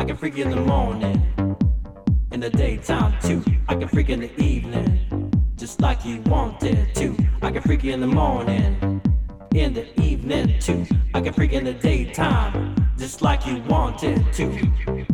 I can freak you in the morning, in the daytime too. I can freak in the evening, just like you wanted to. I can freak you in the morning, in the evening too. I can freak in the daytime, just like you wanted to.